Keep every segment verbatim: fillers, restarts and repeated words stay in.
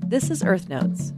This is Earth Notes.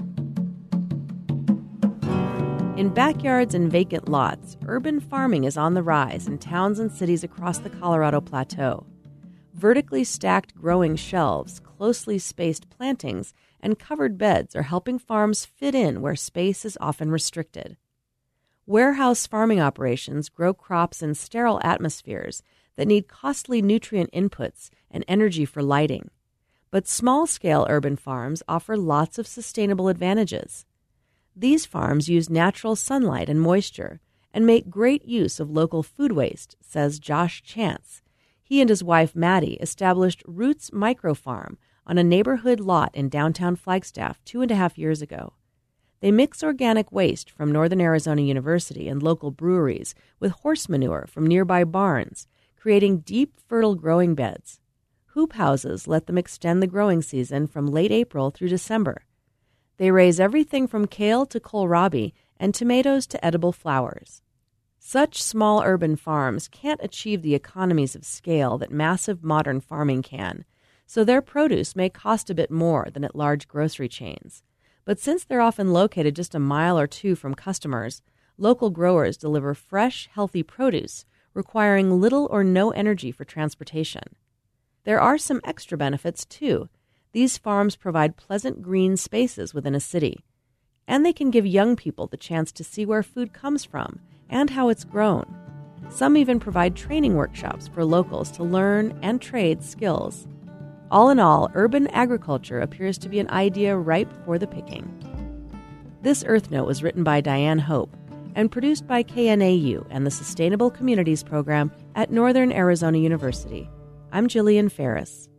In backyards and vacant lots, urban farming is on the rise in towns and cities across the Colorado Plateau. Vertically stacked growing shelves, closely spaced plantings, and covered beds are helping farms fit in where space is often restricted. Warehouse farming operations grow crops in sterile atmospheres that need costly nutrient inputs and energy for lighting. But small-scale urban farms offer lots of sustainable advantages. These farms use natural sunlight and moisture and make great use of local food waste, says Josh Chance. He and his wife, Maddie, established Roots Micro Farm on a neighborhood lot in downtown Flagstaff two and a half years ago. They mix organic waste from Northern Arizona University and local breweries with horse manure from nearby barns, creating deep, fertile growing beds. Hoop houses let them extend the growing season from late April through December. They raise everything from kale to kohlrabi and tomatoes to edible flowers. Such small urban farms can't achieve the economies of scale that massive modern farming can, so their produce may cost a bit more than at large grocery chains. But since they're often located just a mile or two from customers, local growers deliver fresh, healthy produce, requiring little or no energy for transportation. There are some extra benefits, too. These farms provide pleasant green spaces within a city, and they can give young people the chance to see where food comes from and how it's grown. Some even provide training workshops for locals to learn and trade skills. All in all, urban agriculture appears to be an idea ripe for the picking. This Earth Note was written by Diane Hope and produced by K N A U and the Sustainable Communities Program at Northern Arizona University. I'm Jillian Ferris.